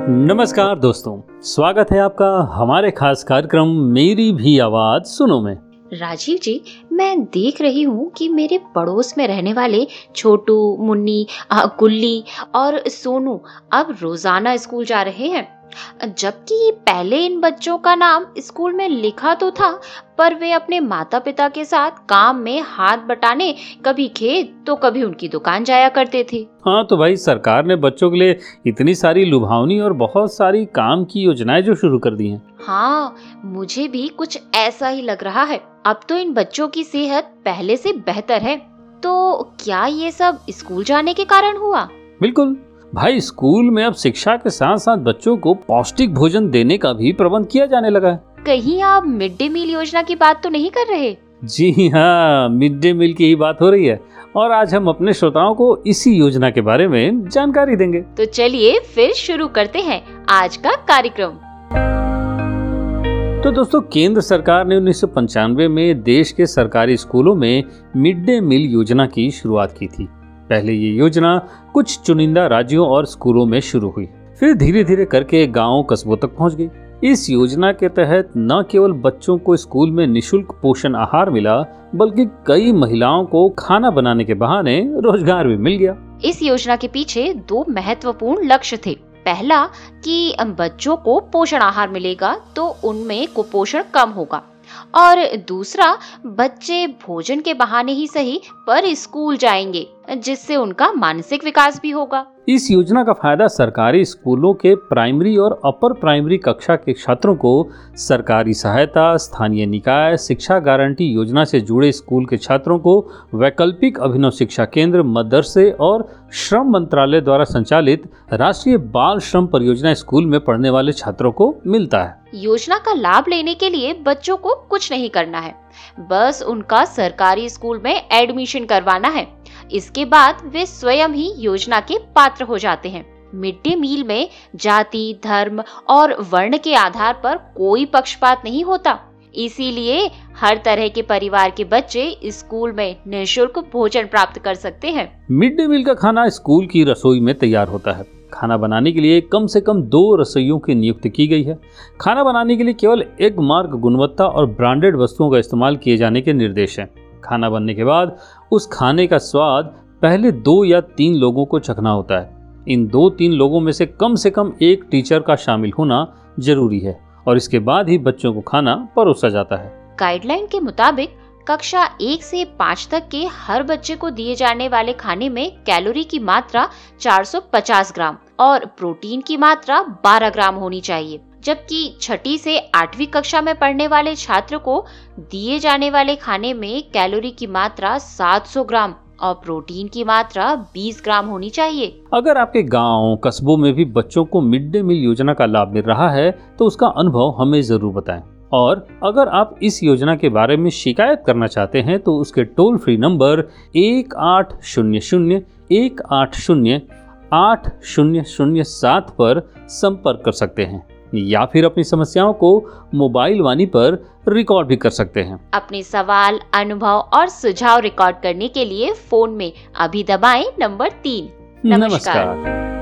नमस्कार दोस्तों, स्वागत है आपका हमारे खास कार्यक्रम मेरी भी आवाज सुनो में। राजीव जी, मैं देख रही हूँ कि मेरे पड़ोस में रहने वाले छोटू, मुन्नी, गुल्ली और सोनू अब रोजाना स्कूल जा रहे हैं। जबकि पहले इन बच्चों का नाम स्कूल में लिखा तो था, पर वे अपने माता पिता के साथ काम में हाथ बटाने कभी खेत तो कभी उनकी दुकान जाया करते थे। हाँ तो भाई, सरकार ने बच्चों के लिए इतनी सारी लुभावनी और बहुत सारी काम की योजनाएं जो शुरू कर दी हैं। हाँ, मुझे भी कुछ ऐसा ही लग रहा है। अब तो इन बच्चों की सेहत पहले से बेहतर है। तो क्या ये सब स्कूल जाने के कारण हुआ? बिल्कुल भाई, स्कूल में अब शिक्षा के साथ साथ बच्चों को पौष्टिक भोजन देने का भी प्रबंध किया जाने लगा है। कहीं आप मिड डे मील योजना की बात तो नहीं कर रहे? जी हाँ, मिड डे मील की ही बात हो रही है और आज हम अपने श्रोताओं को इसी योजना के बारे में जानकारी देंगे। तो चलिए फिर शुरू करते हैं आज का कार्यक्रम। तो दोस्तों, केंद्र सरकार ने 1995 में देश के सरकारी स्कूलों में मिड डे मील योजना की शुरुआत की थी। पहले ये योजना कुछ चुनिंदा राज्यों और स्कूलों में शुरू हुई, फिर धीरे धीरे करके गांव कस्बों तक पहुंच गई। इस योजना के तहत न केवल बच्चों को स्कूल में निशुल्क पोषण आहार मिला, बल्कि कई महिलाओं को खाना बनाने के बहाने रोजगार भी मिल गया। इस योजना के पीछे दो महत्वपूर्ण लक्ष्य थे। पहला कि बच्चों को पोषण आहार मिलेगा तो उनमें कुपोषण कम होगा, और दूसरा, बच्चे भोजन के बहाने ही सही पर स्कूल जाएंगे, जिससे उनका मानसिक विकास भी होगा। इस योजना का फायदा सरकारी स्कूलों के प्राइमरी और अपर प्राइमरी कक्षा के छात्रों को सरकारी सहायता, स्थानीय निकाय, शिक्षा गारंटी योजना से जुड़े स्कूल के छात्रों को वैकल्पिक अभिनव शिक्षा केंद्र, मदरसे और श्रम मंत्रालय द्वारा संचालित राष्ट्रीय बाल श्रम परियोजना स्कूल में पढ़ने वाले छात्रों को मिलता है। योजना का लाभ लेने के लिए बच्चों को कुछ नहीं करना है, बस उनका सरकारी स्कूल में एडमिशन करवाना है। इसके बाद वे स्वयं ही योजना के पात्र हो जाते हैं। मिड डे मील में जाति, धर्म और वर्ण के आधार पर कोई पक्षपात नहीं होता, इसीलिए हर तरह के परिवार के बच्चे स्कूल में निःशुल्क भोजन प्राप्त कर सकते हैं। मिड डे मील का खाना स्कूल की रसोई में तैयार होता है। खाना बनाने के लिए कम से कम 2 रसोइयों की नियुक्ति की गई है। खाना बनाने के लिए केवल एक मार्क गुणवत्ता और ब्रांडेड वस्तुओं का इस्तेमाल किए जाने के निर्देश हैं। खाना बनने के बाद उस खाने का स्वाद पहले 2 या 3 लोगों को चखना होता है। इन 2-3 लोगों में से कम एक टीचर का शामिल होना जरूरी है और इसके बाद ही बच्चों को खाना परोसा जाता है। गाइडलाइन के मुताबिक कक्षा 1 से 5 तक के हर बच्चे को दिए जाने वाले खाने में कैलोरी की मात्रा 450 ग्राम और प्रोटीन की मात्रा 12 ग्राम होनी चाहिए, जबकि 6ठी से 8वीं कक्षा में पढ़ने वाले छात्र को दिए जाने वाले खाने में कैलोरी की मात्रा 700 ग्राम और प्रोटीन की मात्रा 20 ग्राम होनी चाहिए। अगर आपके गांव, कस्बों में भी बच्चों को मिड डे मील योजना का लाभ मिल रहा है तो उसका अनुभव हमें जरूर बताएं। और अगर आप इस योजना के बारे में शिकायत करना चाहते हैं तो उसके टोल फ्री नंबर 1800-180-8007 पर संपर्क कर सकते हैं, या फिर अपनी समस्याओं को मोबाइल वाणी पर रिकॉर्ड भी कर सकते हैं। अपने सवाल, अनुभव और सुझाव रिकॉर्ड करने के लिए फोन में अभी दबाएं नंबर 3। नमस्कार।